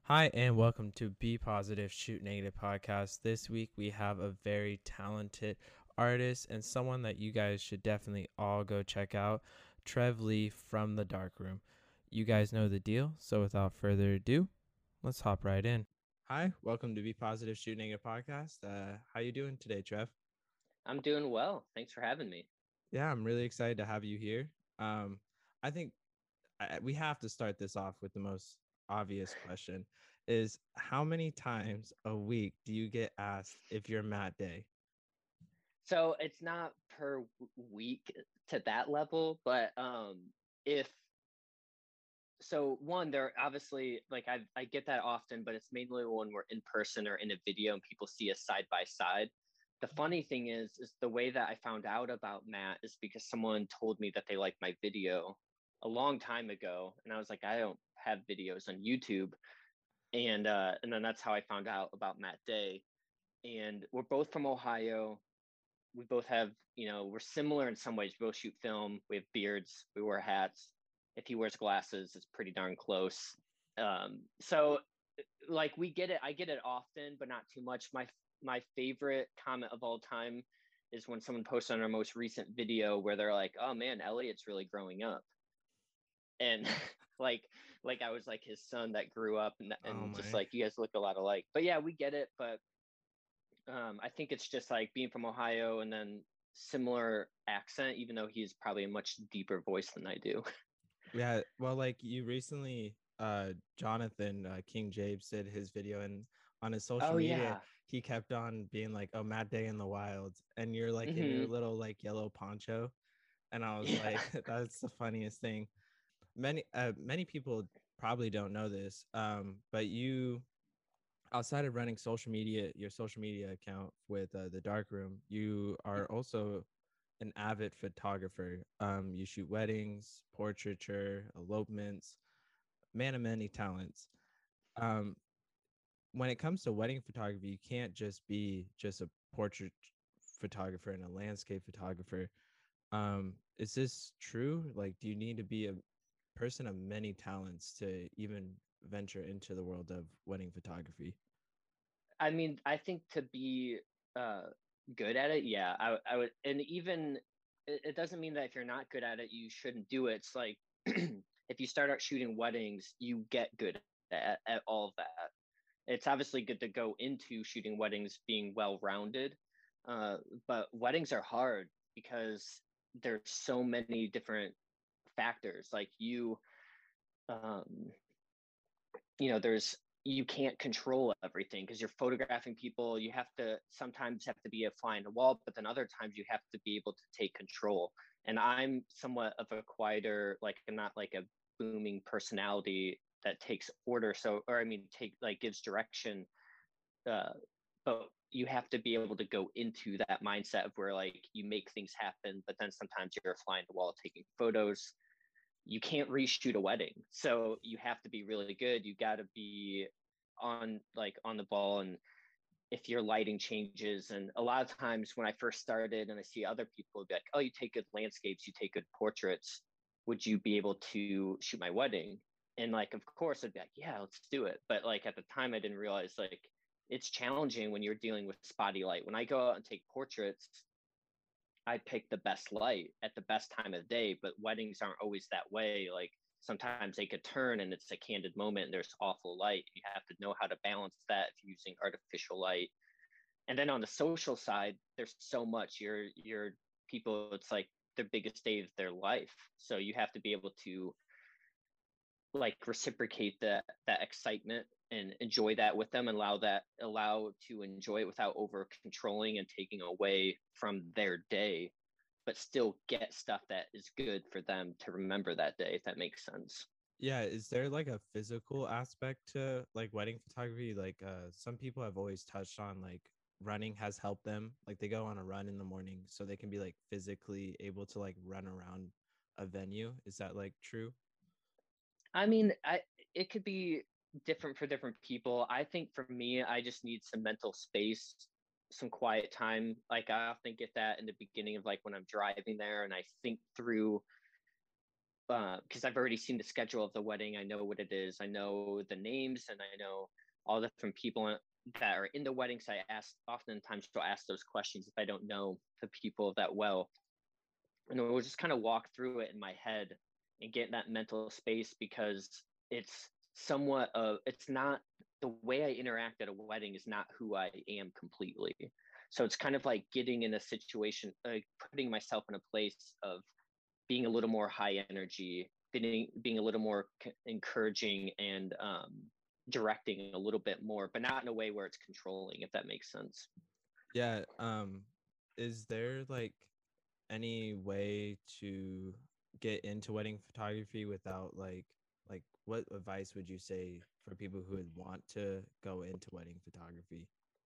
Hi, and welcome to Be Positive, Shoot Negative podcast. This week we have a very talented artist and someone that you guys should definitely all go check out, Trev Lee from The Dark Room. You guys know the deal, so without further ado, let's hop right in. Hi, welcome to Be Positive, Shoot Negative podcast. How you doing today, Trev? I'm doing well. Thanks for having me. Yeah, I'm really excited to have you here. I think we have to start this off with the most obvious question is how many times a week do you get asked if you're Matt Day? So it's not per week to that level, but if so, one, there obviously like I get that often, but it's mainly when we're in person or in a video and people see us side by side. The funny thing is the way that I found out about Matt is because someone told me that they liked my video a long time ago, and I was like, I don't have videos on YouTube, and then that's how I found out about Matt Day. And we're both from Ohio. We both have, we're similar in some ways. We both shoot film. We have beards. We wear hats. If he wears glasses, it's pretty darn close. So, like, we get it. I get it often, but not too much. My favorite comment of all time is when someone posts on our most recent video where they're like, "Oh man, Elliot's really growing up," and like I was like his son that grew up, and Oh just my. like you guys look a lot alike. But yeah, we get it. But I think it's just like being from Ohio and then similar accent, even though he's probably a much deeper voice than I do. Yeah, well, like you recently, Jonathan King James did his video, and on his social Oh media, yeah. he kept on being like, "Oh, Matt Day in the wild," and you're like in your Hmm. little like yellow poncho, and I was Yeah. like, "That's the funniest thing." Many people probably don't know this, but you outside of running social media, your social media account with the Dark Room, you are also an avid photographer. You shoot weddings, portraiture, elopements, man of many talents. Um, when it comes to wedding photography, you can't just be just a portrait photographer and a landscape photographer. Is this true? Like, do you need to be a person of many talents to even venture into the world of wedding photography? I mean, I think to be uh, good at it, yeah, I would, and even it doesn't mean that if you're not good at it, you shouldn't do it. It's like if you start out shooting weddings, you get good at all of that. It's obviously good to go into shooting weddings being well rounded, uh, but weddings are hard because there's so many different factors. Like um, there's you can't control everything because you're photographing people. You have to sometimes have to be a fly in the wall, but then other times you have to be able to take control. And I'm somewhat of a quieter, like I'm not like a booming personality that takes order. So, or I mean, take like gives direction. Uh, but you have to be able to go into that mindset of where like you make things happen, but then sometimes you're a fly in the wall taking photos. You can't reshoot a wedding, so you have to be really good. You got to be on the ball, and if your lighting changes, and a lot of times when I first started and I see other people be like, oh, you take good landscapes, you take good portraits, would you be able to shoot my wedding? And like, of course I'd be like, yeah, let's do it. But like at the time I didn't realize like it's challenging when you're dealing with spotty light. When I go out and take portraits, I pick the best light at the best time of the day, but weddings aren't always that way. Like sometimes they could turn and it's a candid moment and there's awful light. You have to know how to balance that if you're using artificial light. And then on the social side, there's so much. Your people, it's like their biggest day of their life. So you have to be able to like reciprocate that excitement and enjoy that with them and allow to enjoy it without over controlling and taking away from their day, but still get stuff that is good for them to remember that day, if that makes sense. Yeah, is there like a physical aspect to like wedding photography? Like some people have always touched on like running has helped them. Like they go on a run in the morning so they can be like physically able to like run around a venue. Is that like true? I mean, it could be different for different people. I think for me, I just need some mental space, some quiet time. Like I often get that in the beginning of like when I'm driving there and I think through because I've already seen the schedule of the wedding. I know what it is. I know the names, and I know all the different people that are in the wedding. So I ask, oftentimes will ask those questions if I don't know the people that well. And we'll just kind of walk through it in my head and get in that mental space, because it's somewhat of, it's not, the way I interact at a wedding is not who I am completely. So it's kind of like getting in a situation, putting myself in a place of being a little more high energy, being a little more encouraging, and directing a little bit more, but not in a way where it's controlling, if that makes sense. Yeah. Is there like any way to get into wedding photography without like what advice would you say for people who would want to go into wedding photography?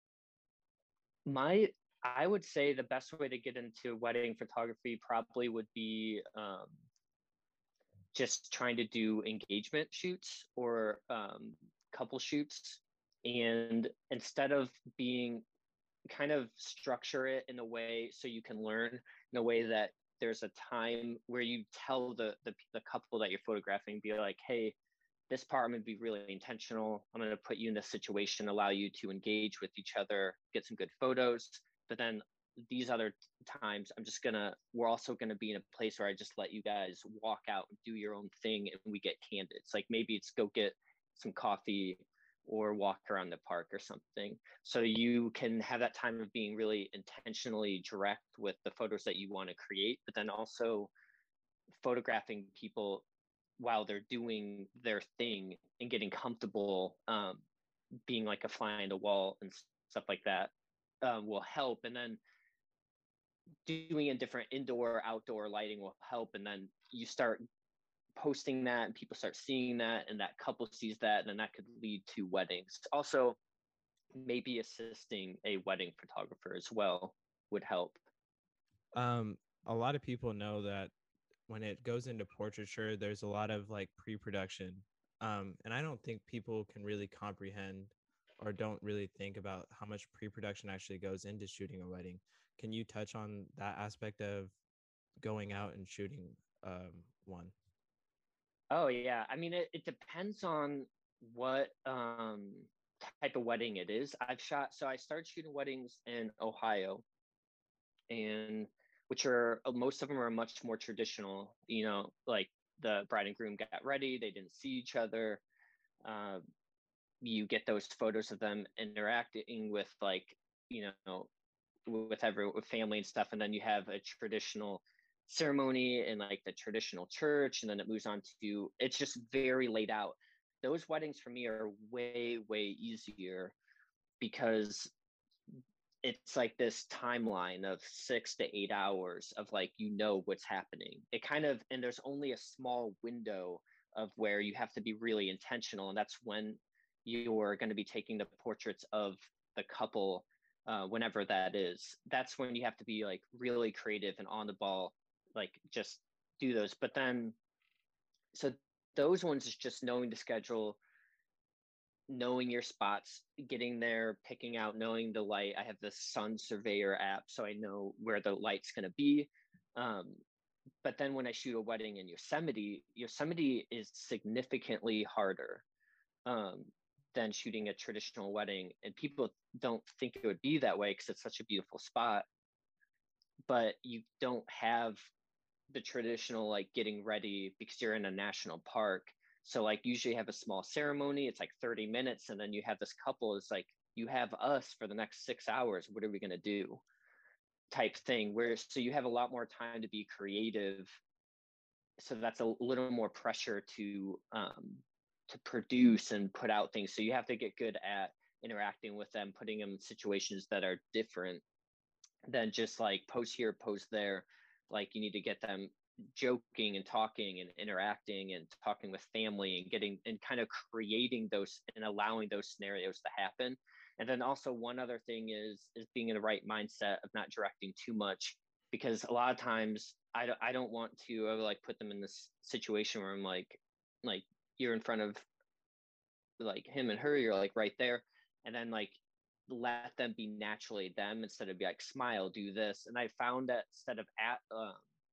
My I would say the best way to get into wedding photography probably would be just trying to do engagement shoots or couple shoots, and instead of being, kind of structure it in a way so you can learn in a way that there's a time where you tell the couple that you're photographing, be like, hey, this part I'm going to be really intentional. I'm going to put you in this situation, allow you to engage with each other, get some good photos. But then these other times, we're also going to be in a place where I just let you guys walk out and do your own thing, and we get candid. It's like, maybe it's go get some coffee or walk around the park or something. So you can have that time of being really intentionally direct with the photos that you want to create, but then also photographing people while they're doing their thing and getting comfortable, being like a fly on the wall and stuff like that, will help. And then doing a different indoor outdoor lighting will help. And then you start posting that and people start seeing that, and that couple sees that, and then that could lead to weddings. Also, maybe assisting a wedding photographer as well would help. A lot of people know that when it goes into portraiture, there's a lot of like pre-production. And I don't think people can really comprehend or don't really think about how much pre-production actually goes into shooting a wedding. Can you touch on that aspect of going out and shooting one? Oh yeah, I mean, it depends on what type of wedding it is. I started shooting weddings in Ohio, and which are, most of them are much more traditional. Like the bride and groom got ready, they didn't see each other. Uh, you get those photos of them interacting with, like, with family and stuff, and then you have a traditional ceremony in like the traditional church, and then it moves on to, it's just very laid out. Those weddings for me are way easier, because it's like this timeline of 6 to 8 hours of, like, what's happening. It kind of, and there's only a small window of where you have to be really intentional, and that's when you're going to be taking the portraits of the couple, whenever that is. That's when you have to be like really creative and on the ball, like just do those. But then, so those ones is just knowing the schedule, knowing your spots, getting there, picking out, knowing the light. I have the Sun Surveyor app, so I know where the light's going to be. Um, but then when I shoot a wedding in Yosemite is significantly harder, um, than shooting a traditional wedding. And people don't think it would be that way because it's such a beautiful spot. But you don't have the traditional, like, getting ready, because you're in a national park. So like usually have a small ceremony, it's like 30 minutes, and then you have this couple, it's like, you have us for the next 6 hours, what are we going to do, type thing, where so you have a lot more time to be creative. So that's a little more pressure to produce and put out things. So you have to get good at interacting with them, putting them in situations that are different than just like pose here, pose there. Like you need to get them joking and talking and interacting and talking with family and getting and kind of creating those and allowing those scenarios to happen. And then also one other thing is being in the right mindset of not directing too much, because a lot of times I don't want to like put them in this situation where I'm like you're in front of like him and her, you're like right there, and then like let them be naturally them instead of be like, smile, do this. And I found that instead of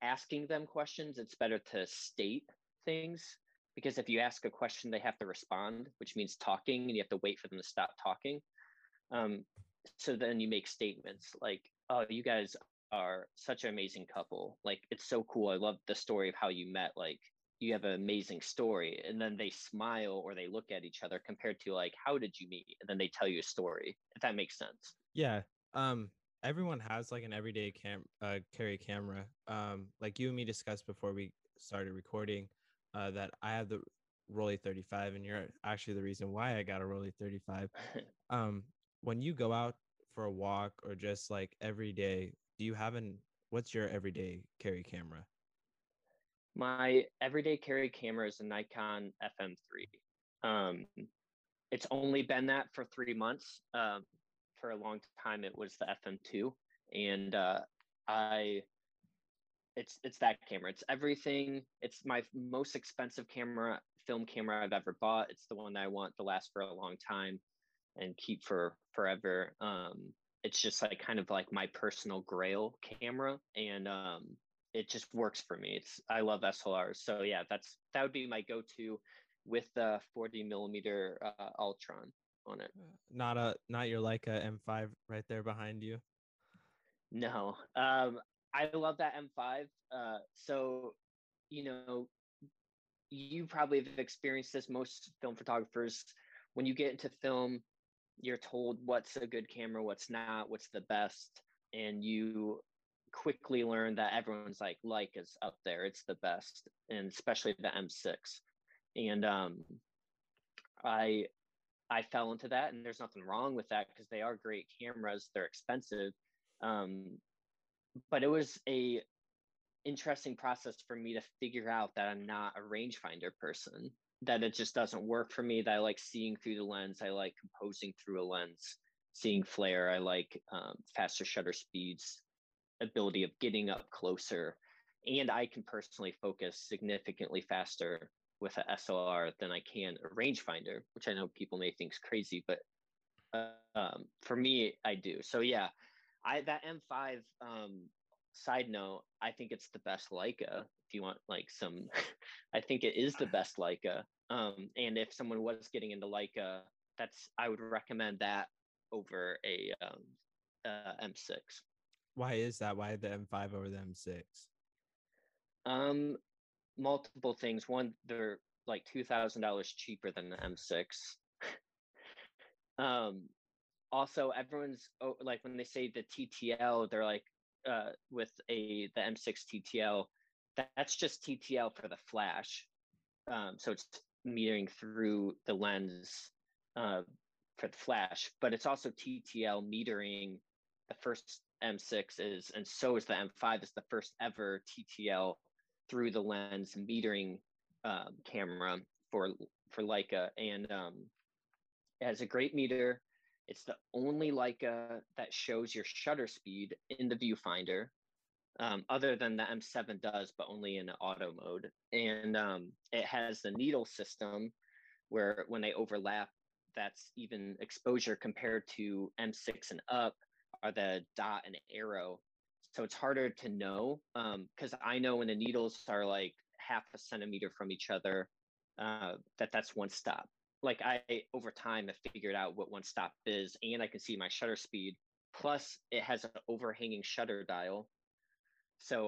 asking them questions, it's better to state things, because if you ask a question, they have to respond, which means talking, and you have to wait for them to stop talking. Um, so then you make statements like, "Oh, you guys are such an amazing couple. Like, it's so cool. I love the story of how you met. Like, you have an amazing story." And then they smile or they look at each other, compared to like, "How did you meet?" And then they tell you a story, if that makes sense. Yeah. Um, Everyone has like an everyday carry camera. Like you and me discussed before we started recording, that I have the Rolly 35, and you're actually the reason why I got a Rolly 35. Um, when you go out for a walk or just like every day, do you have what's your everyday carry camera? My everyday carry camera is a Nikon FM3. Um, it's only been that for 3 months. For a long time, it was the FM2, and I it's that camera. It's everything. It's my most expensive film camera I've ever bought. It's the one that I want to last for a long time and keep for forever. It's just like kind of like my personal grail camera, and it just works for me. I love SLRs, so yeah, that would be my go-to with the 40 millimeter Ultron on it. Not your Leica M5 right there behind you. No, I love that M5. So you know, you probably have experienced this. Most film photographers, when you get into film, you're told what's a good camera, what's not, what's the best, and you quickly learn that everyone's like Leica's up there, it's the best, and especially the M6. And I I fell into that, and there's nothing wrong with that because they are great cameras. They're expensive, um, but it was a interesting process for me to figure out that I'm not a rangefinder person, that it just doesn't work for me, that I like seeing through the lens. I like composing through a lens, seeing flare. I like faster shutter speeds, ability of getting up closer. And I can personally focus significantly faster with a SLR than I can a rangefinder, which I know people may think is crazy, but for me, I do. So yeah, that M5. Side note, I think it's the best Leica. If you want like some, I think it is the best Leica. And if someone was getting into Leica, I would recommend that over a M6. Why is that? Why the M5 over the M6? Um, Multiple things. One, they're like $2,000 cheaper than the M6. Um, Also, everyone's like when they say the TTL, they're like with the M6 TTL, that's just TTL for the flash. So it's metering through the lens uh, for the flash, but it's also TTL metering. The first M6 is, and so is the M5, is the first ever TTL through the lens metering camera for Leica, and it has a great meter. It's the only Leica that shows your shutter speed in the viewfinder, other than the M7 does, but only in auto mode. And it has the needle system where when they overlap, that's even exposure compared to M6 and up are the dot and arrow. So it's harder to know, because I know when the needles are like half a centimeter from each other, that's one stop. Like I, over time, have figured out what one stop is, and I can see my shutter speed. Plus, it has an overhanging shutter dial, so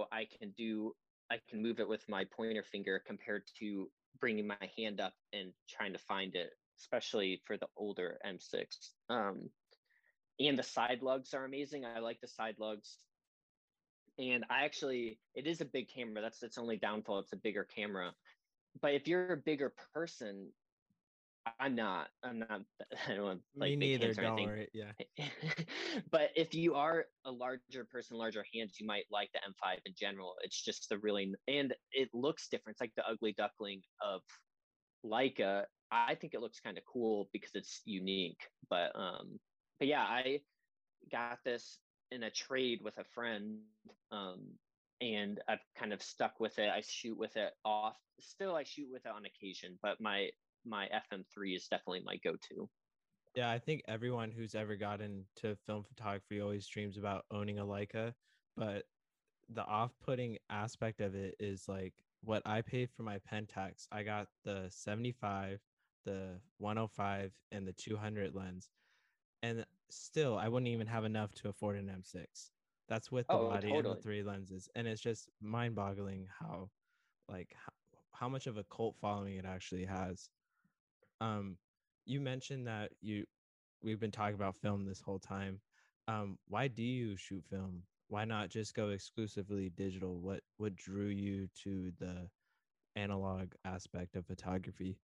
I can move it with my pointer finger compared to bringing my hand up and trying to find it, especially for the older M6. And the side lugs are amazing. I like the side lugs. And it is a big camera. That's its only downfall. It's a bigger camera. But if you're a bigger person, I'm not. I don't have Me like big neither. hands or Don't anything. worry. Yeah. But if you are a larger person, larger hands, you might like the M5 in general. It's just and it looks different. It's like the ugly duckling of Leica. I think it looks kind of cool because it's unique. But yeah, I got this in a trade with a friend. Um, and I've kind of stuck with it. I shoot with it off. Still, I shoot with it on occasion, but my FM3 is definitely my go-to. Yeah, I think everyone who's ever gotten to film photography always dreams about owning a Leica, but the off-putting aspect of it is like what I paid for my Pentax. I got the 75, the 105, and the 200 lens, and still I wouldn't even have enough to afford an M6. That's with the Oh, body and the totally. 3 lenses, and it's just mind-boggling how like how much of a cult following it actually has. Um, you mentioned that we've been talking about film this whole time. Why do you shoot film? Why not just go exclusively digital? What drew you to the analog aspect of photography?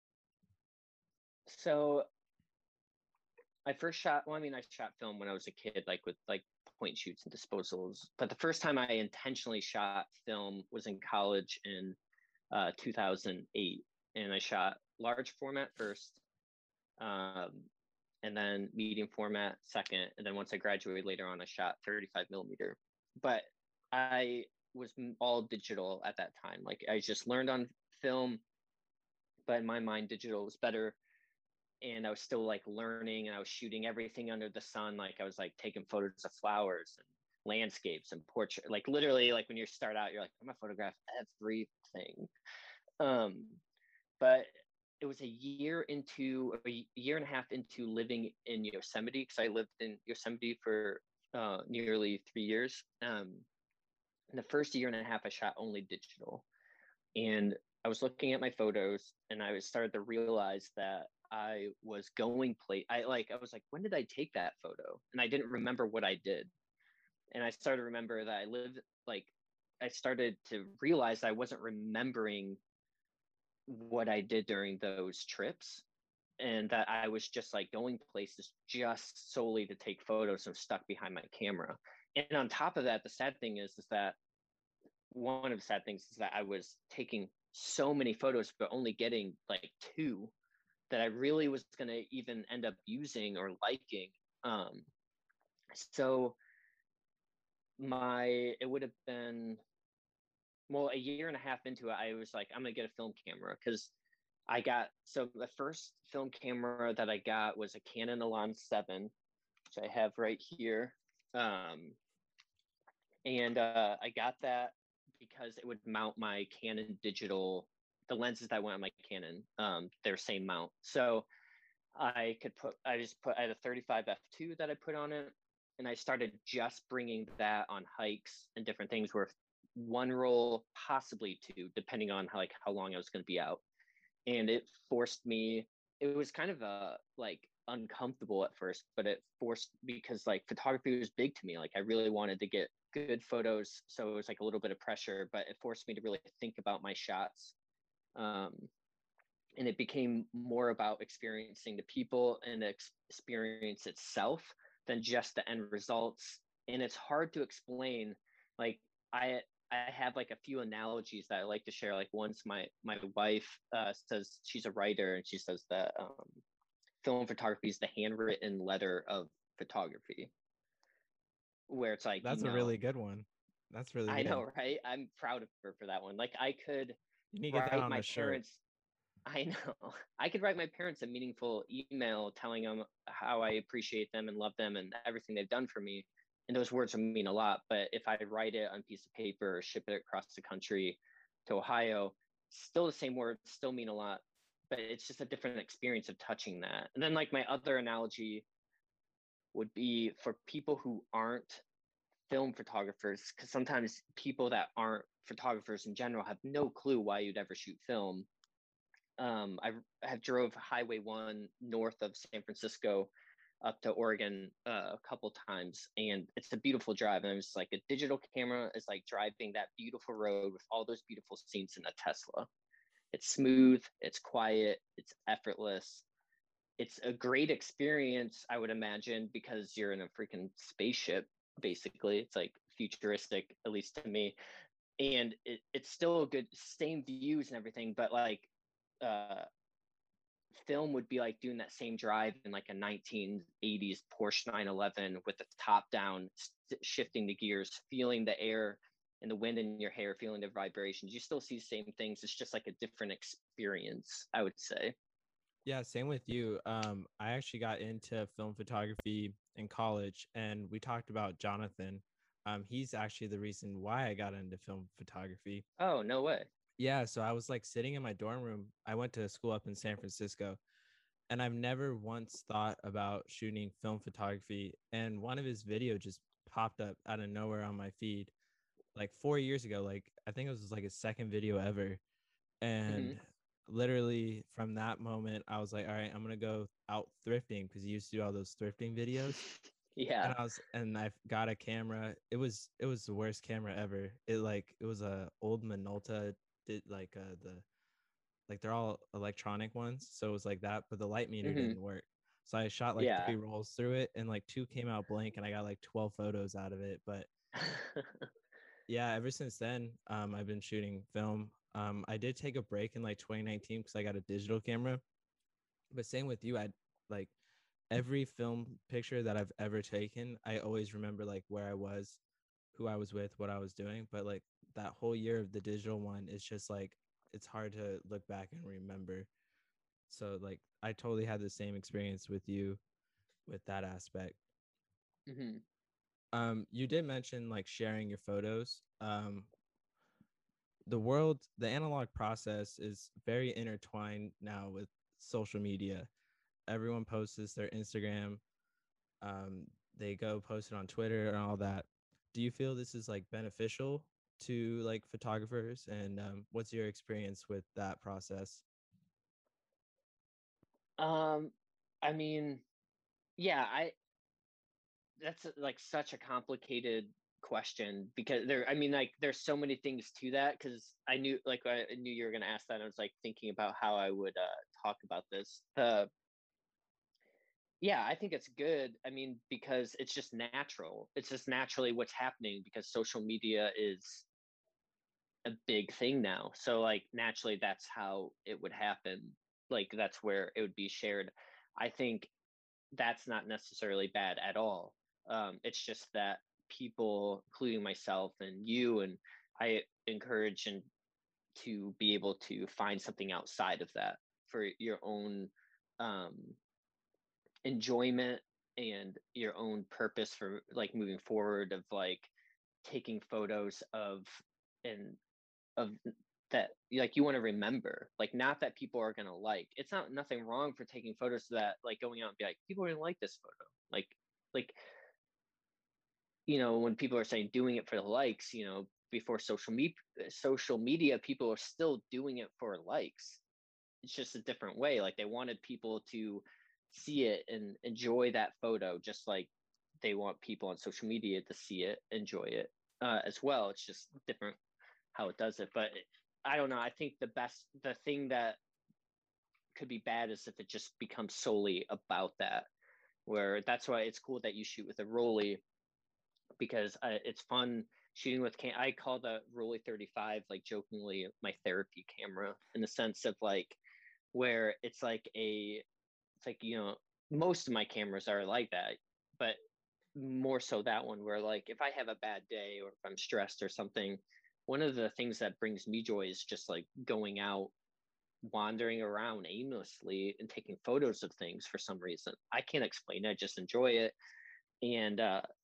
So I first shot, well, I mean, I shot film when I was a kid, like with like point shoots and disposals. But the first time I intentionally shot film was in college in 2008. And I shot large format first, um, and then medium format second. And then once I graduated later on, I shot 35 millimeter. But I was all digital at that time. Like I just learned on film, but in my mind, digital was better. And I was still like learning, and I was shooting everything under the sun. Like I was like taking photos of flowers and landscapes and portrait. Like literally, like when you start out, you're like, I'm gonna photograph everything. Um, but it was a year and a half into living in Yosemite, because I lived in Yosemite for nearly 3 years. In the first year and a half, I shot only digital, and I was looking at my photos, and I started to realize that I was going play. I was like, when did I take that photo? And I didn't remember what I did. And I started to remember that like I started to realize I wasn't remembering what I did during those trips, and that I was just like going places just solely to take photos and stuck behind my camera. And on top of that, the sad thing is that one of the sad things is that I was taking so many photos, but only getting like two that I really was going to even end up using or liking. Um, so it would have been, well, a year and a half into it, I was like, I'm going to get a film camera, because so the first film camera that I got was a Canon Elan 7, which I have right here. And I got that because it would mount my Canon digital, the lenses that went on my Canon, their same mount. So I had a 35 f2 that I put on it, and I started just bringing that on hikes and different things, where one roll, possibly two, depending on how long I was going to be out. And it forced me. It was kind of like uncomfortable at first, but it forced, because like photography was big to me. Like I really wanted to get good photos, so it was like a little bit of pressure, but it forced me to really think about my shots. Um, and it became more about experiencing the people and the experience itself than just the end results. And it's hard to explain. Like I I have like a few analogies that I like to share. Like once my wife says, she's a writer, and she says that film photography is the handwritten letter of photography, where it's like, That's a really good one. That's really I good. know, right? I'm proud of her for that one. Like I could You need to get that write on my a shirt. parents I know. I could write my parents a meaningful email telling them how I appreciate them and love them and everything they've done for me. And those words would mean a lot. But if I write it on a piece of paper or ship it across the country to Ohio, still the same words still mean a lot. But it's just a different experience of touching that. And then, like, my other analogy would be for people who aren't film photographers, because sometimes people that aren't photographers in general have no clue why you'd ever shoot film. I have drove Highway 1 north of San Francisco up to Oregon a couple times, and it's a beautiful drive. And it was like a digital camera is like driving that beautiful road with all those beautiful scenes in a Tesla. It's smooth, it's quiet, it's effortless. It's a great experience, I would imagine, because you're in a freaking spaceship, basically. It's like futuristic, at least to me. And it's still a good, same views and everything, but like uh, film would be like doing that same drive in like a 1980s Porsche 911 with the top down, shifting the gears, feeling the air and the wind in your hair, feeling the vibrations. You still see the same things. It's just like a different experience, I would say. Yeah, same with you. I actually got into film photography in college, and we talked about Jonathan. He's actually the reason why I got into film photography. Oh, no way. Yeah, so I was like sitting in my dorm room. I went to school up in San Francisco, and I've never once thought about shooting film photography. And one of his videos just popped up out of nowhere on my feed like 4 years ago. Like I think it was like his second video ever. Hmm. And literally from that moment, I was like, all right, I'm gonna go out thrifting because he used to do all those thrifting videos. Yeah. And I got a camera. It was the worst camera ever. It was a old Minolta, did like the like they're all electronic ones, so it was like that, but the light meter Hmm. didn't work. So I shot like Yeah. 3 rolls through it, and like 2 came out blank, and I got like 12 photos out of it. But yeah, ever since then, I've been shooting film. I did take a break in like 2019 because I got a digital camera. But same with you, I like every film picture that I've ever taken, I always remember like where I was, who I was with, what I was doing. But like that whole year of the digital one, it's just like it's hard to look back and remember. So like I totally had the same experience with you with that aspect. Hmm. You did mention like sharing your photos. The analog process is very intertwined now with social media. Everyone posts their Instagram. Um, they go post it on Twitter and all that. Do you feel this is like beneficial to like photographers? And what's your experience with that process? Um, I mean, yeah, that's like such a complicated question because I mean, like, there's so many things to that because I knew you were gonna ask that. I was like thinking about how I would talk about this. Yeah, I think it's good. I mean, because it's just natural. It's just naturally what's happening because social media is a big thing now. So like naturally that's how it would happen. Like that's where it would be shared. I think that's not necessarily bad at all. It's just that people, including myself and you, and I encourage and to be able to find something outside of that for your own um, enjoyment and your own purpose for like moving forward of like taking photos of and of that like you want to remember, like not that people are going to like. It's not nothing wrong for taking photos that like going out and be like people are going to like this photo, like when people are saying doing it for the likes, before social media people are still doing it for likes. It's just a different way. Like they wanted people to see it and enjoy that photo, just like they want people on social media to see it, enjoy it as well. It's just different how it does it. But I don't know. I think the thing that could be bad is if it just becomes solely about that. Where that's why it's cool that you shoot with a Rolly because it's fun shooting with I call the Rolly 35 like jokingly my therapy camera in the sense of like where it's like most of my cameras are like that, but more so that one where like if I have a bad day or if I'm stressed or something, one of the things that brings me joy is just like going out, wandering around aimlessly and taking photos of things for some reason. I can't explain it, I just enjoy it. And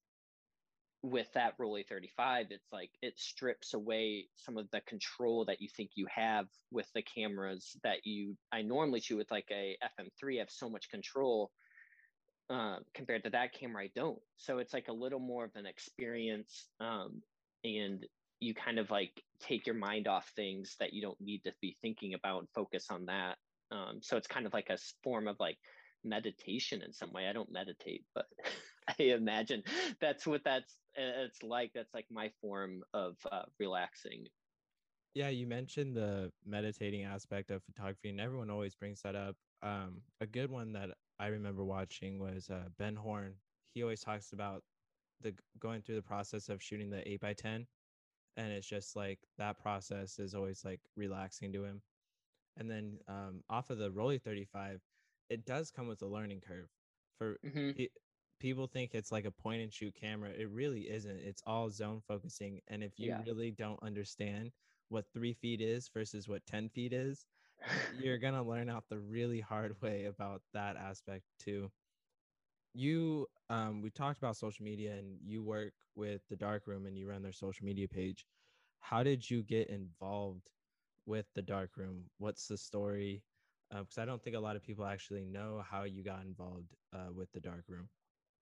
with that Rolly 35, it's like it strips away some of the control that you think you have with the cameras that I normally shoot with like a FM3. I have so much control compared to that camera. I don't. So it's like a little more of an experience, and you kind of like take your mind off things that you don't need to be thinking about and focus on that. So it's kind of like a form of like meditation in some way. I don't meditate, but I imagine that's what it's like. That's like my form of relaxing. Yeah, you mentioned the meditating aspect of photography, and everyone always brings that up. A good one that I remember watching was Ben Horn. He always talks about the going through the process of shooting the 8x10, and it's just like that process is always like relaxing to him. And then off of the Rolly 35, it does come with a learning curve. For Hmm. pe- People think it's like a point and shoot camera. It really isn't. It's all zone focusing. And if you Yeah. really don't understand what 3 feet is versus what 10 feet is, you're going to learn out the really hard way about that aspect too. you we talked about social media, and you work with the dark room and you run their social media page. How did you get involved with the dark room? What's the story? Because I don't think a lot of people actually know how you got involved with the dark room.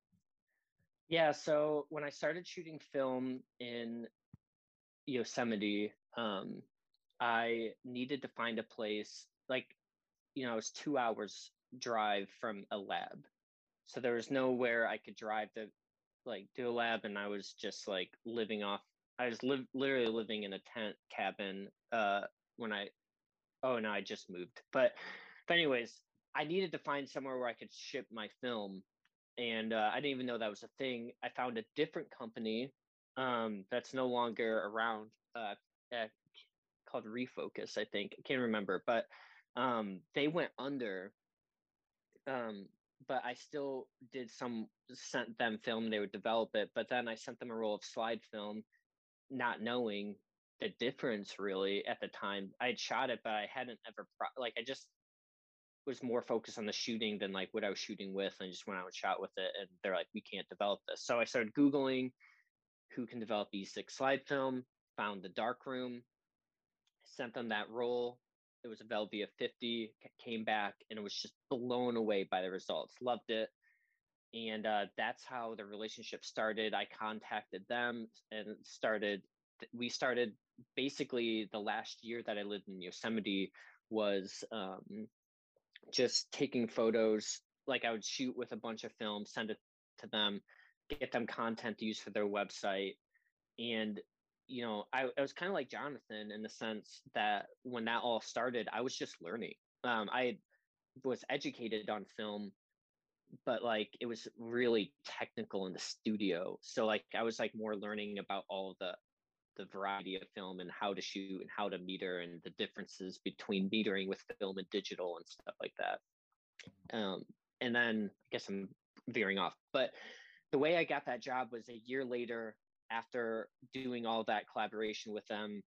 Yeah, so when I started shooting film in Yosemite, I needed to find a place like, it was 2 hours drive from a lab. So there was nowhere I could drive to like do a lab, and I was just like I was literally living in a tent cabin when I oh no, I just moved. But anyways, I needed to find somewhere where I could ship my film, and I didn't even know that was a thing. I found a different company that's no longer around, uh, called Refocus, I think. I can't remember, but they went under. Um, but I still sent them film. They would develop it, but then I sent them a roll of slide film, not knowing the difference really at the time. I had shot it, but I hadn't ever like I just was more focused on the shooting than like what I was shooting with, and just went out and shot with it. And they're like, we can't develop this. So I started Googling who can develop E6 slide film, found the dark room, sent them that roll. It was a Velvia 50, came back, and it was just blown away by the results. Loved it. And that's how the relationship started. I contacted them and we started basically the last year that I lived in Yosemite was just taking photos. Like I would shoot with a bunch of film, send it to them, get them content to use for their website. And I was kind of like Jonathan in the sense that when that all started, I was just learning. I was educated on film, but like it was really technical in the studio. So like I was like more learning about all of the variety of film and how to shoot and how to meter and the differences between metering with film and digital and stuff like that. Um, and then I guess I'm veering off, but the way I got that job was a year later after doing all that collaboration with them.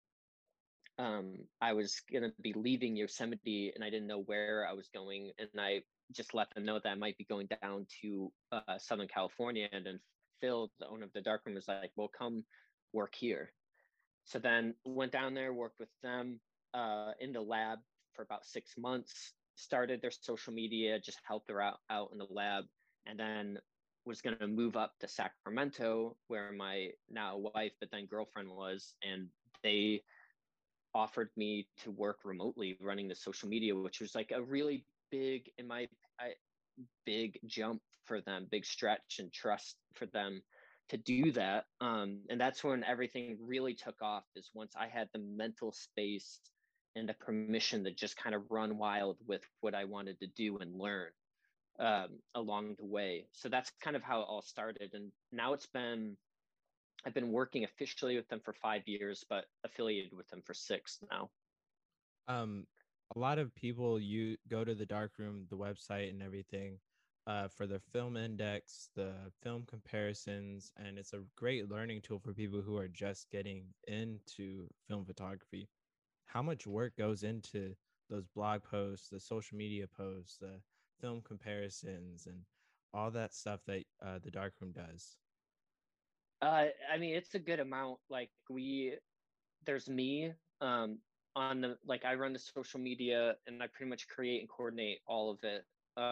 I was going to be leaving Yosemite and I didn't know where I was going. And I just let them know that I might be going down to Southern California. And then Phil, the owner of the darkroom, was like, well, come work here. So then went down there, worked with them in the lab for about 6 months, started their social media, just helped her out in the lab. And then was going to move up to Sacramento, where my now wife, but then girlfriend was. And they offered me to work remotely running the social media, which was like a really big, big jump for them, big stretch and trust for them to do that. And that's when everything really took off, is once I had the mental space and the permission to just kind of run wild with what I wanted to do and learn along the way. So that's kind of how it all started. And now I've been working officially with them for 5 years, but affiliated with them for 6 now. Um, a lot of people you go to the dark room, the website and everything, for the film index, the film comparisons, and it's a great learning tool for people who are just getting into film photography. How much work goes into those blog posts, the social media posts, the film comparisons, and all that stuff that the darkroom does? I mean, it's a good amount. Like there's me on the like I run the social media and I pretty much create and coordinate all of it.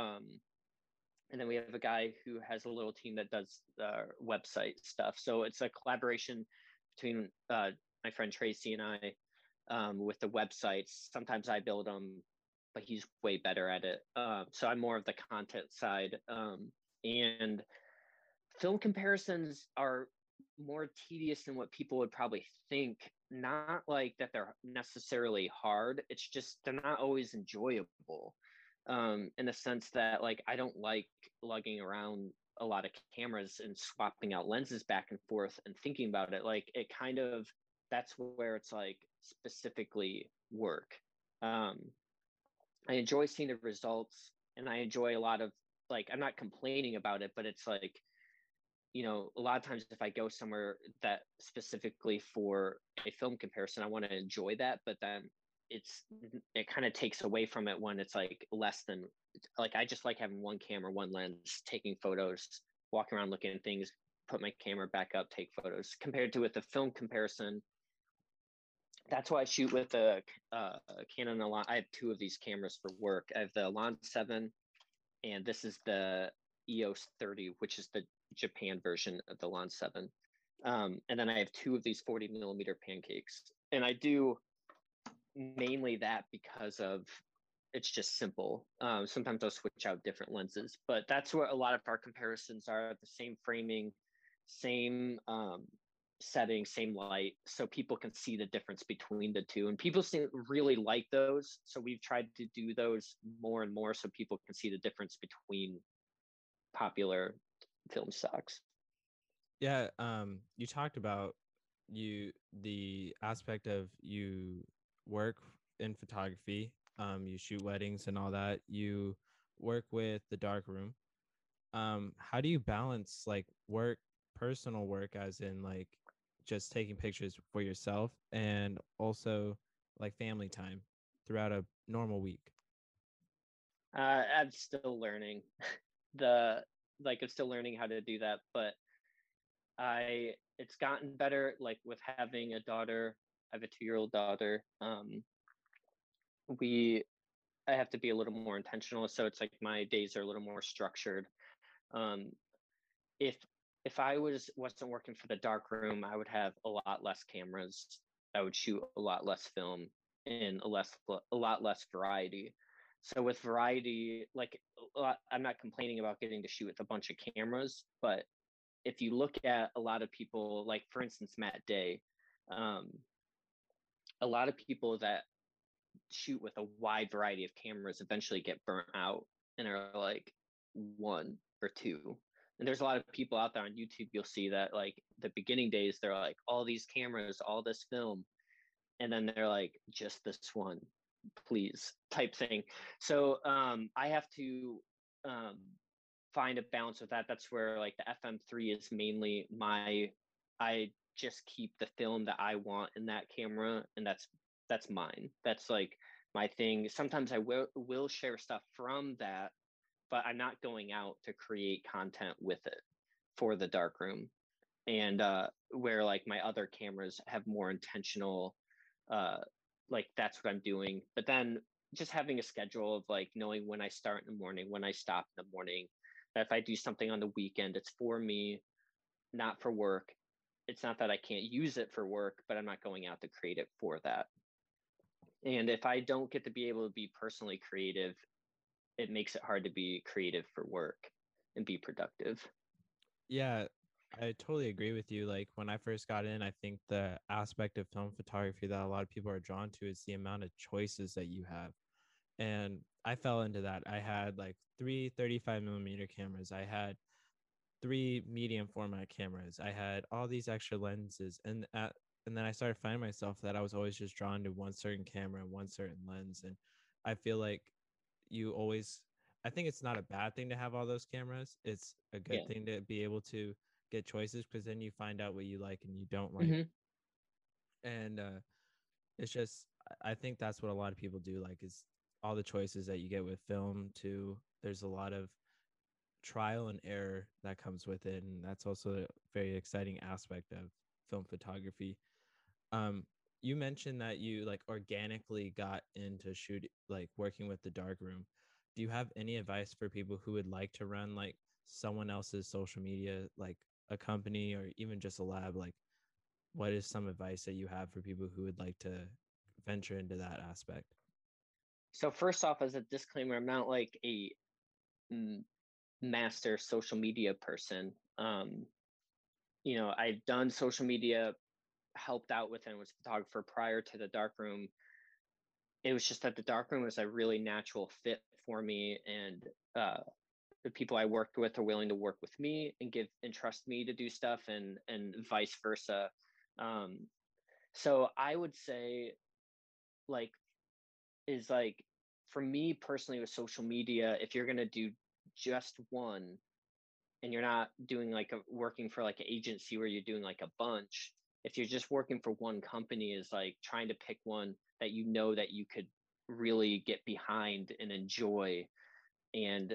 And then we have a guy who has a little team that does website stuff. So it's a collaboration between my friend Tracy and I with the websites. Sometimes I build them, but he's way better at it. So I'm more of the content side. And film comparisons are more tedious than what people would probably think. Not like that they're necessarily hard. It's just they're not always enjoyable. In the sense that like I don't like lugging around a lot of cameras and swapping out lenses back and forth and thinking about it. Like it kind of that's where it's like specifically work. Um, I enjoy seeing the results and I enjoy a lot of like I'm not complaining about it, but it's like a lot of times if I go somewhere that specifically for a film comparison, I want to enjoy that. But then it kind of takes away from it when it's like less than, like, I just like having one camera, one lens, taking photos, walking around looking at things, put my camera back up, take photos, compared to with the film comparison. That's why I shoot with a Canon Elan. I have two of these cameras for work. I have the Elan 7, and this is the EOS 30, which is the Japan version of the Elan 7. And then I have two of these 40 millimeter pancakes. And I do mainly that because of it's just simple. Sometimes I'll switch out different lenses, but that's where a lot of our comparisons are: the same framing, same setting, same light, so people can see the difference between the two. And people seem really like those, so we've tried to do those more and more so people can see the difference between popular film stocks. Yeah, you talked about the aspect of you work in photography, you shoot weddings and all that. You work with the dark room. How do you balance like work, personal work, as in like just taking pictures for yourself, and also like family time throughout a normal week? I'm still learning the I'm still learning how to do that, but it's gotten better, like with having a daughter. I have a 2-year-old daughter. We I have to be a little more intentional, so it's like my days are a little more structured. Um, if if I wasn't working for the dark room, I would have a lot less cameras. I would shoot a lot less film and a lot less variety. So with variety, like I'm not complaining about getting to shoot with a bunch of cameras, but if you look at a lot of people, like for instance Matt Day, um, a lot of people that shoot with a wide variety of cameras eventually get burnt out and are like one or two. And there's a lot of people out there on YouTube, you'll see that like the beginning days, they're like all these cameras, all this film. And then they're like, just this one, please, type thing. So I have to um, find a balance with that. That's where like the FM3 is mainly I just keep the film that I want in that camera, and that's mine. That's like my thing. Sometimes I will share stuff from that, but I'm not going out to create content with it for the darkroom. And where like my other cameras have more intentional, uh, like that's what I'm doing. But then just having a schedule of like knowing when I start in the morning, when I stop in the morning, that if I do something on the weekend, it's for me, not for work. It's not that I can't use it for work, but I'm not going out to create it for that. And if I don't get to be able to be personally creative, it makes it hard to be creative for work and be productive. Yeah, I totally agree with you. Like when I first got in, I think the aspect of film photography that a lot of people are drawn to is the amount of choices that you have. And I fell into that. I had like three 35 millimeter cameras. I had three medium format cameras. I had all these extra lenses, and then I started finding myself that I was always just drawn to one certain camera and one certain lens. And I feel like you always, I think it's not a bad thing to have all those cameras. It's a good Yeah. thing to be able to get choices, because then you find out what you like and you don't like. Mm-hmm. And it's just, I think that's what a lot of people do, like, is all the choices that you get with film too. There's a lot of trial and error that comes with it, and that's also a very exciting aspect of film photography. You mentioned that you like organically got into shoot, like working with the dark room. Do you have any advice for people who would like to run like someone else's social media, like a company or even just a lab? Like, what is some advice that you have for people who would like to venture into that aspect? So first off, as a disclaimer, I'm not like a master social media person. I've done social media, helped out with, and was a photographer prior to the darkroom. It was just that the darkroom was a really natural fit for me, and the people I worked with are willing to work with me and give and trust me to do stuff, and vice versa. Um, so I would say, like, is like for me personally with social media, if you're gonna do just one, and you're not doing like a working for like an agency where you're doing like a bunch, if you're just working for one company, is like trying to pick one that you know that you could really get behind and enjoy, and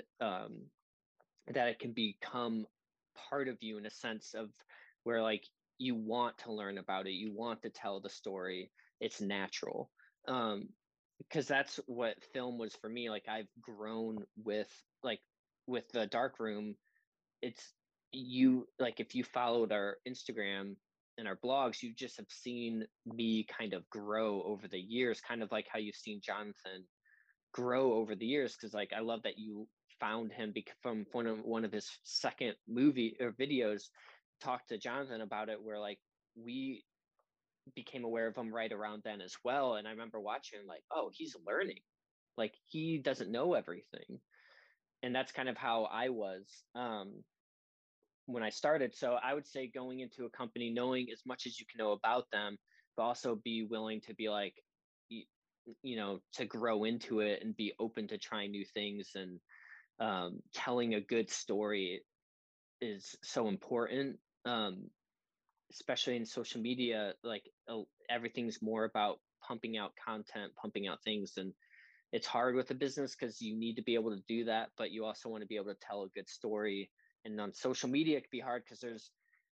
that it can become part of you in a sense of where like you want to learn about it, you want to tell the story, it's natural. um because that's what film was for me. Like I've grown with, like, with the dark room. It's, you like, if you followed our Instagram and our blogs, you just have seen me kind of grow over the years, kind of like how you've seen Jonathan grow over the years. Because like I love that you found him from one of his second movie or videos, talked to Jonathan about it, where like we became aware of him right around then as well. And I remember watching him like, oh, he's learning, like he doesn't know everything. And that's kind of how I was, when I started. So I would say going into a company, knowing as much as you can know about them, but also be willing to be like, to grow into it and be open to trying new things. And telling a good story is so important, especially in social media. Like everything's more about pumping out content, pumping out things. And it's hard with a business because you need to be able to do that, but you also want to be able to tell a good story. And on social media, it can be hard because there's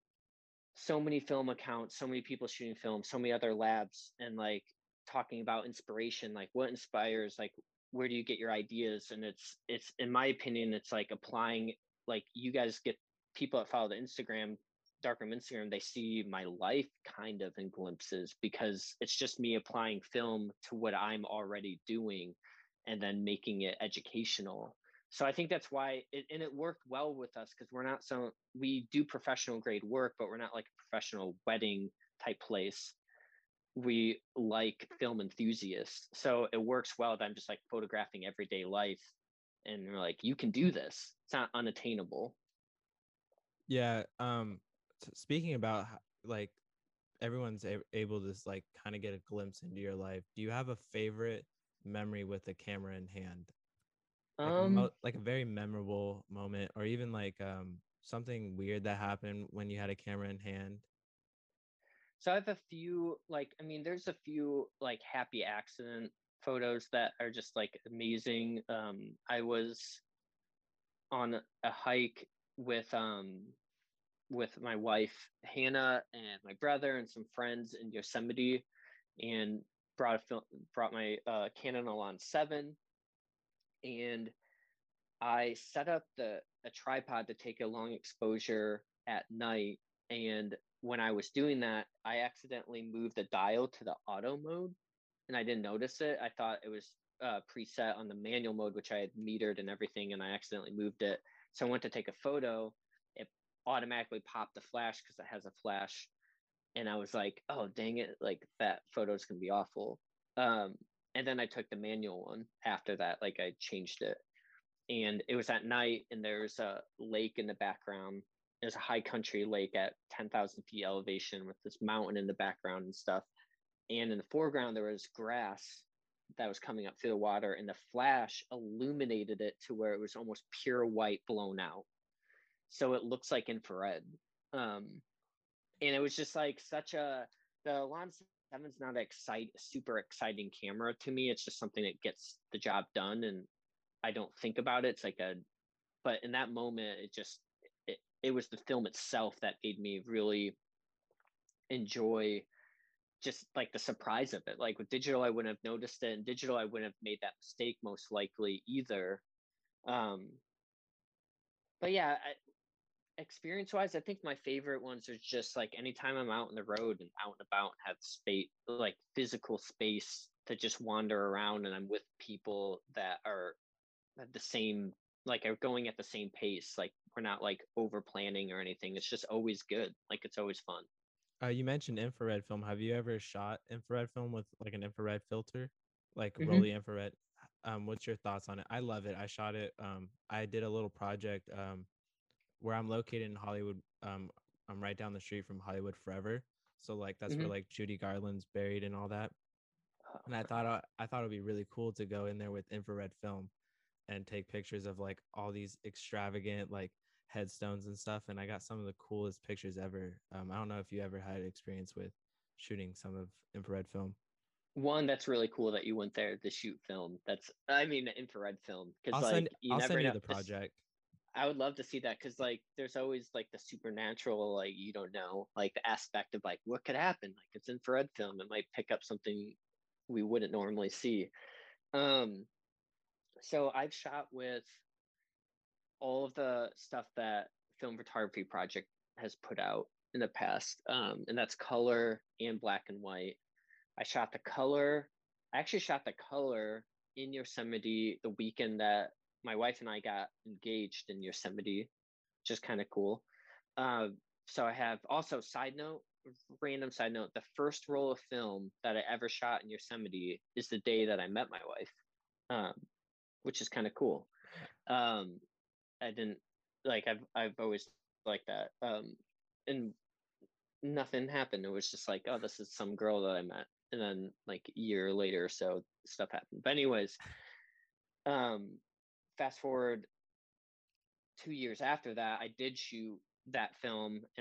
so many film accounts, so many people shooting film, so many other labs, and like talking about inspiration, like what inspires, like where do you get your ideas? And it's in my opinion, it's like applying, like you guys get people that follow the Instagram, darkroom Instagram, they see my life kind of in glimpses, because it's just me applying film to what I'm already doing and then making it educational. So I think that's why and it worked well with us, because we do professional grade work, but we're not like a professional wedding type place. We like film enthusiasts. So it works well that I'm just like photographing everyday life, and we're like, you can do this. It's not unattainable. Yeah. Speaking about like everyone's able to like kind of get a glimpse into your life. Do you have a favorite memory with a camera in hand? Like Um, like a very memorable moment, or even like something weird that happened when you had a camera in hand? so I have a few, like, I mean, there's a few like happy accident photos that are just like amazing. I was on a hike with my wife Hannah and my brother and some friends in Yosemite, and brought my Canon Elan 7, and I set up a tripod to take a long exposure at night. And when I was doing that, I accidentally moved the dial to the auto mode, and I didn't notice it. I thought it was preset on the manual mode, which I had metered and everything, and I accidentally moved it. So I went to take a photo. It automatically popped the flash because it has a flash, and I was like, "Oh, dang it! Like that photo's gonna be awful." Um, and then I took the manual one after that. Like I changed it, and it was at night, and there's a lake in the background. There's a high country lake at 10,000 feet elevation with this mountain in the background and stuff. And in the foreground, there was grass that was coming up through the water, and the flash illuminated it to where it was almost pure white blown out. So it looks like infrared. Um, and it was just like such a, the Elan 7's not a super exciting camera to me. It's just something that gets the job done, and I don't think about it. It's like a, but in that moment, it was the film itself that made me really enjoy just like the surprise of it. Like with digital, I wouldn't have noticed it. In digital, I wouldn't have made that mistake most likely either. Um, but yeah, experience wise, I think my favorite ones are just like anytime I'm out on the road and out and about and have space, like physical space to just wander around, and I'm with people that are at the same, like are going at the same pace. Like we're not like over planning or anything. It's just always good. Like it's always fun. You mentioned infrared film. Have you ever shot infrared film with like an infrared filter, like Mm-hmm. Rolly infrared? What's your thoughts on it? I love it. I shot it. I did a little project where I'm located in Hollywood. I'm right down the street from Hollywood Forever, so like that's where Mm-hmm. like Judy Garland's buried and all that. And I thought it'd be really cool to go in there with infrared film. and take pictures of like all these extravagant like headstones and stuff. And I got some of the coolest pictures ever. I don't know if you ever had experience with shooting some of infrared film. One, that's really cool that you went there to shoot film. That's, I mean, infrared film, because I'll like send you I'll never send you know. the project. I would love to see that, because like there's always like the supernatural, like you don't know, like the aspect of like what could happen. Like it's infrared film, it might pick up something we wouldn't normally see. Um, so I've shot with all of the stuff that Film Photography Project has put out in the past, and that's color and black and white. I shot the color. I actually shot the color in Yosemite the weekend that my wife and I got engaged in Yosemite, which is kind of cool. Uh, so I have also side note, random side note, the first roll of film that I ever shot in Yosemite is the day that I met my wife, um, which is kind of cool. Um, I didn't like I've always liked that. And nothing happened. It was just like, oh, this is some girl that I met. And then like a year later or so stuff happened. But anyways, um fast forward 2 years after that, I did shoot that film, and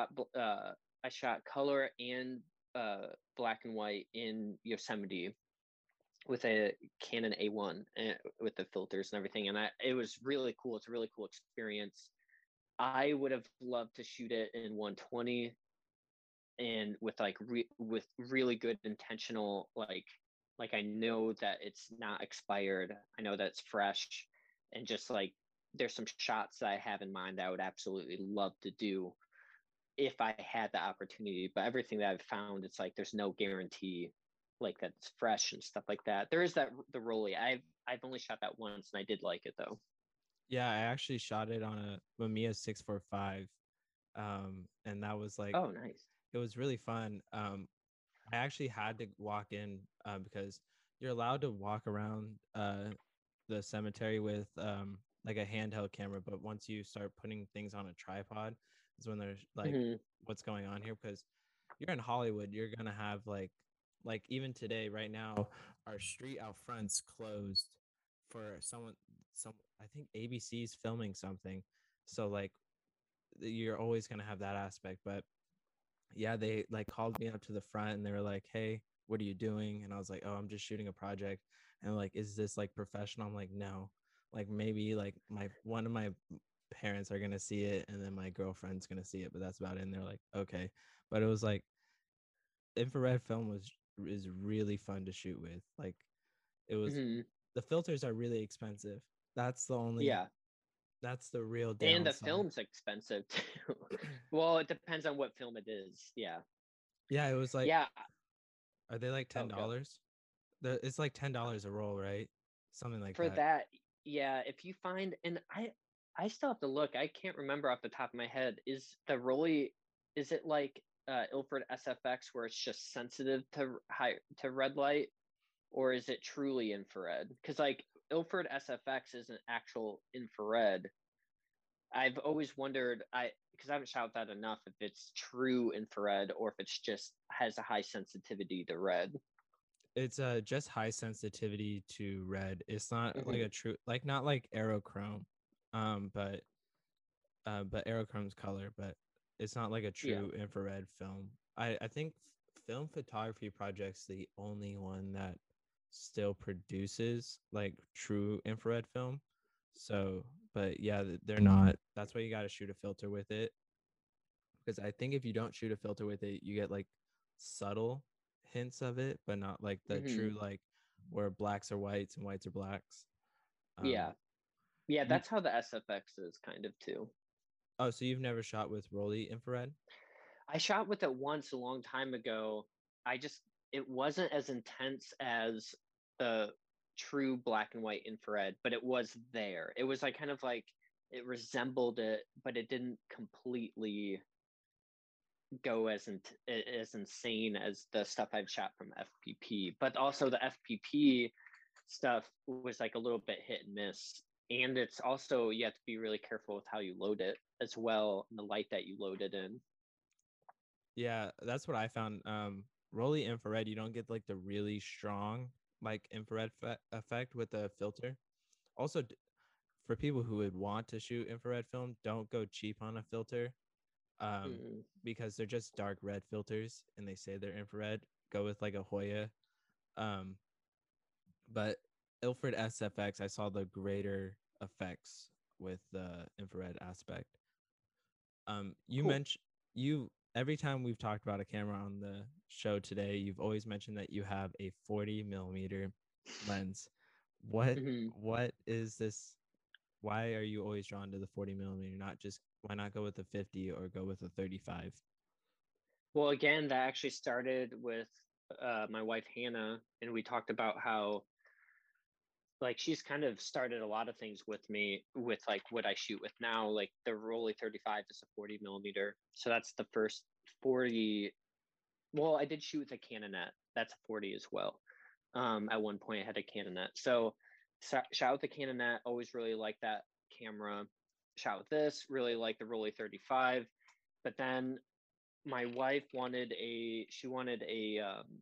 I shot color and black and white in Yosemite with a Canon A1 with the filters and everything. And it was really cool. It's a really cool experience. I would have loved to shoot it in 120 and with like with really good intentional, like I know that it's not expired. I know that it's fresh, and just like there's some shots that I have in mind that I would absolutely love to do if I had the opportunity. But everything that I've found, it's like there's no guarantee like that it's fresh and stuff like that. There is that the Rolly. I've only shot that once and I did like it though. Yeah, I actually shot it on a Mamiya 645. And that was like, Oh, nice. it was really fun. I actually had to walk in because you're allowed to walk around the cemetery with like a handheld camera, but once you start putting things on a tripod, is when there's like, Mm-hmm. what's going on here? Because you're in Hollywood, you're gonna have like even today, right now, our street out front's closed for some I think ABC's filming something, so like you're always gonna have that aspect. But yeah, they like called me up to the front and they were like, "Hey, what are you doing?" And I was like, "Oh, I'm just shooting a project." And like, "Is this like professional?" I'm like, "No." Like maybe like my one of my parents are gonna see it and then my girlfriend's gonna see it, but that's about it. And they're like, "Okay." But it was like infrared film is really fun to shoot with. Like it was Mm-hmm. the filters are really expensive. That's the only Yeah. that's the real And the downside. film's expensive too. Well, it depends on what film it is. Yeah. Yeah, it was like, Yeah. are they like ten Oh, go. dollars? It's like $10 a roll, right? Something like For that. that, yeah, if you find, and I still have to look. I can't remember off the top of my head. Is the Rolly, is it like Ilford SFX where it's just sensitive to red light, or is it truly infrared? Because like Ilford SFX is an actual infrared. I've always wondered, because I haven't shot that enough, if it's true infrared or if it's just has a high sensitivity to red. It's just high sensitivity to red. It's not like Hmm. a true like not like aerochrome, but aerochrome's color, but it's not like a Yeah. true infrared film. I think Film Photography Project's the only one that still produces like true infrared film. So, but yeah, they're not. That's why you got to shoot a filter with it, because I think if you don't shoot a filter with it, you get like subtle hints of it, but not like the Hmm. true like where blacks are whites and whites are blacks. Yeah. Um, Yeah, you that's how the SFX is kind of too. Oh, so you've never shot with Rolly infrared? I shot with it once a long time ago. I just it wasn't as intense as the true black and white infrared, but it was there. It was like kind of like it resembled it, but it didn't completely go as insane as the stuff I've shot from FPP. But also the FPP stuff was like a little bit hit and miss. And it's also you have to be really careful with how you load it as well, and the light that you load it in. Yeah, that's what I found. Rolly infrared, you don't get like the really strong like infrared effect with the filter. Also, for people who would want to shoot infrared film, don't go cheap on a filter, um, Mm. because they're just dark red filters and they say they're infrared. Go with like a Hoya. Um, but Ilford SFX, I saw the greater effects with the infrared aspect. You Cool. mentioned you every time we've talked about a camera on the show today, you've always mentioned that you have a 40 millimeter lens. What Hmm. what is this? Why are you always drawn to the 40 millimeter? Not just why not go with the 50 or go with a 35? Well, again, that actually started with my wife Hannah, and we talked about how like she's kind of started a lot of things with me with like what I shoot with now. Like the Rolly 35 is a 40 millimeter, so that's the first 40. Well, I did shoot with a Canonet. That's a 40 as well. At one point, I had a Canonet. So shot with the Canonet. Always really liked that camera. Shot with this. Really like the Rolly 35. But then my wife wanted a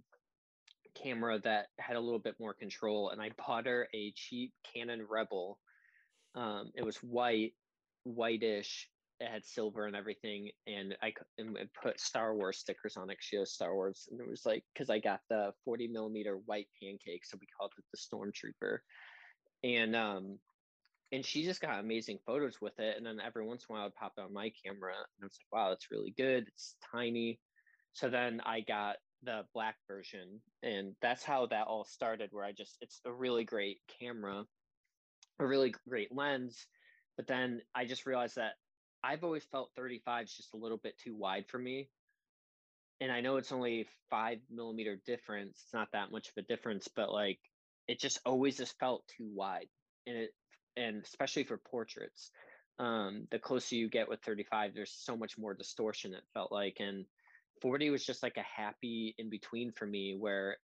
camera that had a little bit more control, and I bought her a cheap Canon Rebel. It was whitish. It had silver and everything, and and I put Star Wars stickers on it. She has Star Wars, and it was like because I got the 40 millimeter white pancake, so we called it the Stormtrooper, and and she just got amazing photos with it. And then every once in a while, I'd pop on my camera, and I was like, wow, that's really good. It's tiny. So then I got the black version, and that's how that all started. Where it's a really great camera, a really great lens, but then I just realized that I've always felt 35 is just a little bit too wide for me. And I know it's only 5 millimeter difference. It's not that much of a difference, but like it just always just felt too wide. And especially for portraits. The closer you get with 35, there's so much more distortion, it felt like. And 40 was just like a happy in between for me where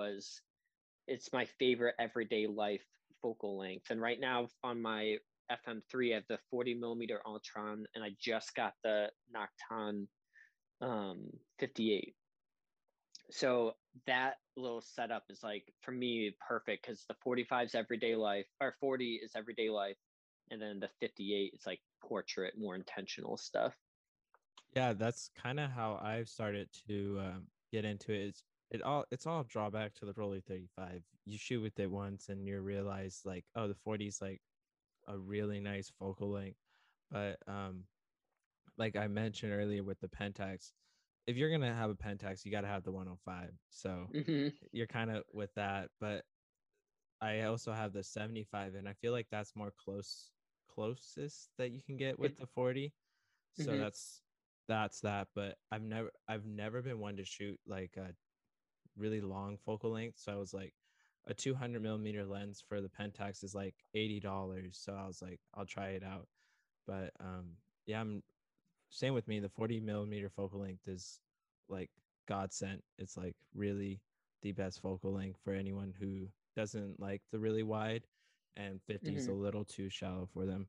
it's my favorite everyday life focal length. And right now on my FM3, I have the 40 millimeter Ultron, and I just got the Nocton 58. So that little setup is like for me perfect because the 45 is everyday life, or 40 is everyday life, and then the 58 is like portrait, more intentional stuff. Yeah, that's kind of how I've started to get into it. It's all drawback to the Rolly 35. You shoot with it once and you realize like, oh, the 40 is like a really nice focal length. But like I mentioned earlier with the Pentax, if you're gonna have a Pentax, you got to have the 105. So Mm-hmm. you're kind of with that. But I also have the 75, and I feel like that's more closest that you can get It, with the 40. So mm-hmm. that's that. But I've never been one to shoot like a really long focal length. So I was like, a 200 millimeter lens for the Pentax is like $80. So I was like, I'll try it out. But yeah, I'm same with me. The 40 millimeter focal length is like God sent. It's like really the best focal length for anyone who doesn't like the really wide, and 50 is Mm-hmm. a little too shallow for them.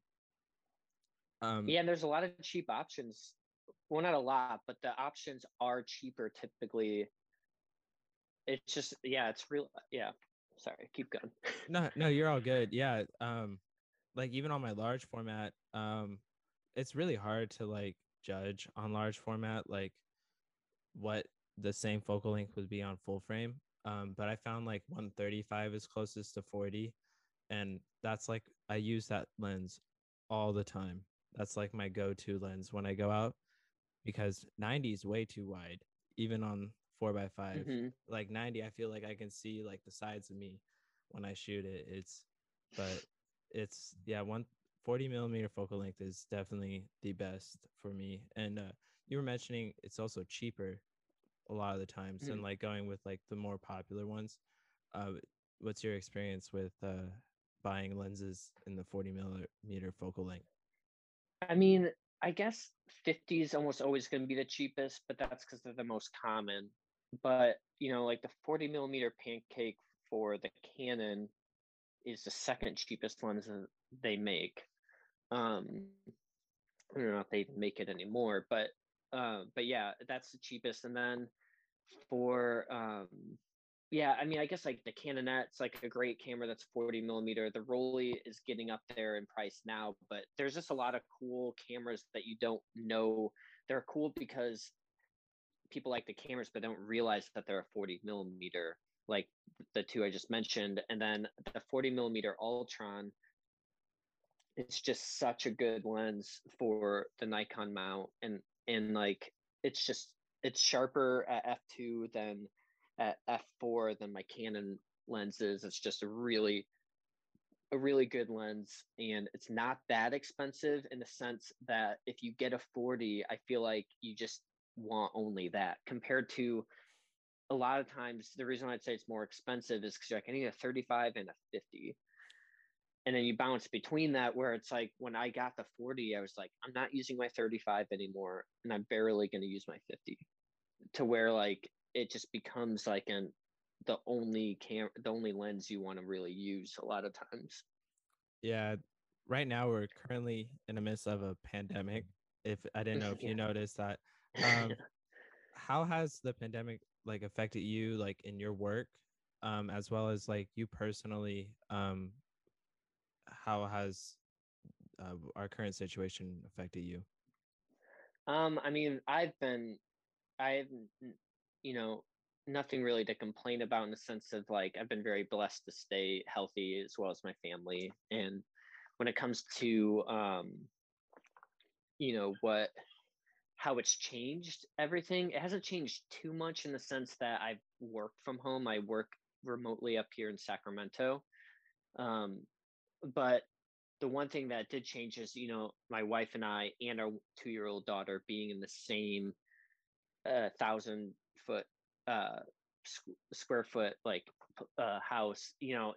Um, Yeah, and there's a lot of cheap options. Well, not a lot, but the options are cheaper typically. It's just, yeah, it's real. Yeah. Sorry, keep going. no, you're all good. Yeah. Like even on my large format, it's really hard to like judge on large format like what the same focal length would be on full frame. But I found like 135 is closest to 40, and that's like I use that lens all the time. That's like my go-to lens when I go out, because 90 is way too wide, even on 4x5. Mm-hmm. Like 90, I feel like I can see like the sides of me when I shoot it. But it's yeah, 140 millimeter focal length is definitely the best for me. And you were mentioning it's also cheaper a lot of the times Mm-hmm. than like going with like the more popular ones. Uh, what's your experience with buying lenses in the 40 millimeter focal length? I mean, I guess 50 is almost always going to be the cheapest, but that's because they're the most common. But, like the 40 millimeter pancake for the Canon is the second cheapest lens that they make. Um, I don't know if they make it anymore, but yeah, that's the cheapest. And then for Yeah, I mean, I guess like the Canonet's like a great camera that's 40 millimeter. The Rollei is getting up there in price now, but there's just a lot of cool cameras that you don't know. They're cool because people like the cameras, but don't realize that they're a 40 millimeter, like the two I just mentioned. And then the 40 millimeter Ultron, it's just such a good lens for the Nikon mount, and like it's just it's sharper at f2 than at f4 than my Canon lenses. It's just a really good lens, and it's not that expensive in the sense that if you get a 40, I feel like you just want only that compared to a lot of times. The reason I'd say it's more expensive is because like I need a 35 and a 50, and then you bounce between that, where it's like when I got the 40, I was like, I'm not using my 35 anymore, and I'm barely going to use my 50, to where like it just becomes like the only lens you want to really use a lot of times. Yeah, right now we're currently in the midst of a pandemic. If I didn't know if Yeah. you noticed that. Um, how has the pandemic like affected you like in your work, as well as like you personally? How has our current situation affected you? I mean, I've, you know, nothing really to complain about in the sense of like I've been very blessed to stay healthy as well as my family. And when it comes to, what how it's changed everything, it hasn't changed too much in the sense that I've worked from home. I work remotely up here in Sacramento. Um, but the one thing that did change is, my wife and I and our 2 year old daughter being in the same 1,000 foot uh square foot like house.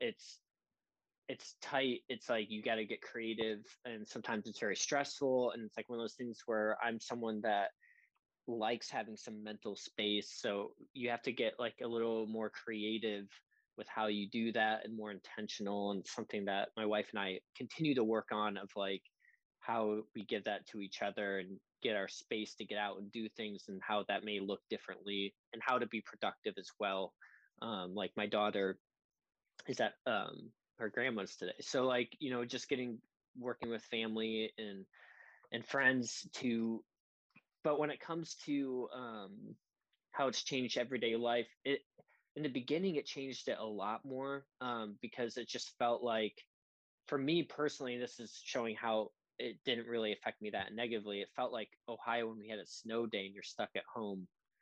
It's tight. It's like you got to get creative, and sometimes it's very stressful, and it's like one of those things where I'm someone that likes having some mental space, so you have to get like a little more creative with how you do that and more intentional, and something that my wife and I continue to work on, of like how we give that to each other and get our space to get out and do things, and how that may look differently, and how to be productive as well. Like my daughter is at her grandma's today, so like just getting working with family and friends to. But when it comes to how it's changed everyday life, it in the beginning it changed it a lot more, because it just felt like, for me personally, this is showing how it didn't really affect me that negatively. It felt like Ohio when we had a snow day and you're stuck at home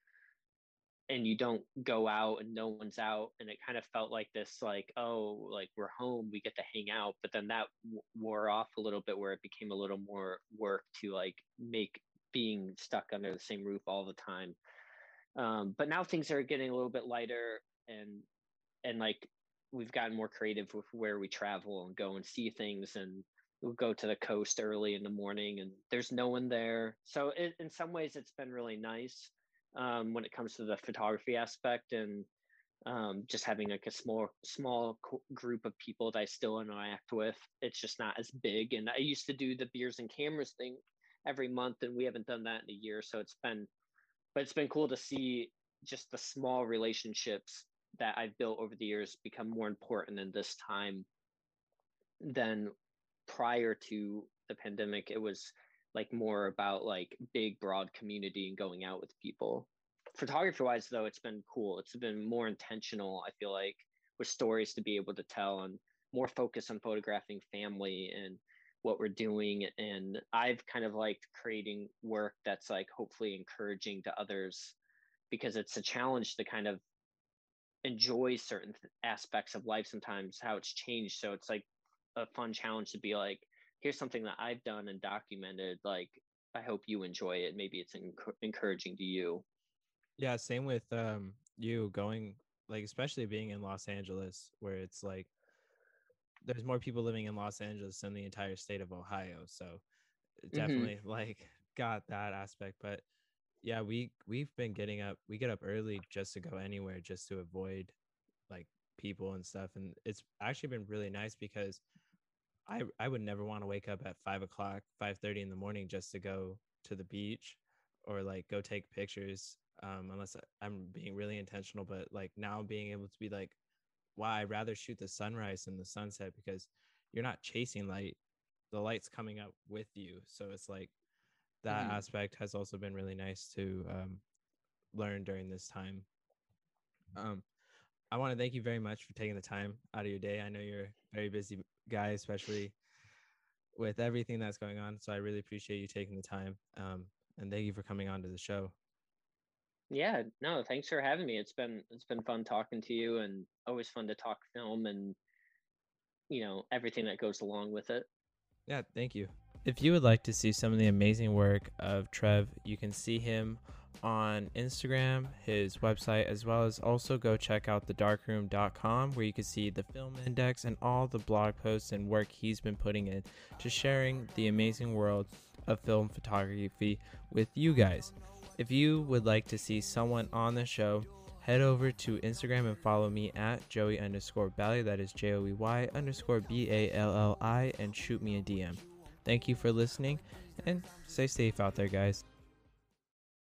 and you don't go out and no one's out, and it kind of felt like this, like, oh, like we're home, we get to hang out. But then that wore off a little bit, where it became a little more work to like make being stuck under the same roof all the time. But now things are getting a little bit lighter, and like we've gotten more creative with where we travel and go and see things, and we'll go to the coast early in the morning and there's no one there. So in some ways it's been really nice, when it comes to the photography aspect, and just having like a small group of people that I still interact with. It's just not as big, and I used to do the beers and cameras thing every month, and we haven't done that in a year. So it's been cool to see just the small relationships that I've built over the years become more important in this time than prior to the pandemic. It was like more about like big broad community and going out with people. Photography wise though, it's been cool. It's been more intentional, I feel like, with stories to be able to tell, and more focus on photographing family and what we're doing. And I've kind of liked creating work that's like hopefully encouraging to others, because it's a challenge to kind of enjoy certain aspects of life sometimes, how it's changed. So it's like a fun challenge to be like, here's something that I've done and documented, like I hope you enjoy it, maybe it's encouraging to you. Yeah, same with you going like especially being in Los Angeles where it's like there's more people living in Los Angeles than the entire state of Ohio. So it Mm-hmm. definitely like got that aspect. But yeah, we've been getting up. We get up early just to go anywhere, just to avoid like people and stuff. And it's actually been really nice because I would never want to wake up at 5 o'clock, 5:30 in the morning just to go to the beach or like go take pictures. unless I'm being really intentional. But like now being able to be like, wow, I'd rather shoot the sunrise than the sunset, because you're not chasing light. The light's coming up with you. So it's like that Mhm. aspect has also been really nice to learn during this time. Um, I want to thank you very much for taking the time out of your day. I know you're a very busy guy, especially with everything that's going on. So I really appreciate you taking the time. And thank you for coming on to the show. Yeah, no, thanks for having me. It's been fun talking to you, and always fun to talk film and everything that goes along with it. Yeah, thank you. If you would like to see some of the amazing work of Trev, you can see him on Instagram, his website, as well as also go check out thedarkroom.com, where you can see the film index and all the blog posts and work he's been putting in to sharing the amazing world of film photography with you guys. If you would like to see someone on the show, head over to Instagram and follow me at Joey_Balli. That is JOEY_BALLI, and shoot me a DM. Thank you for listening, and stay safe out there, guys.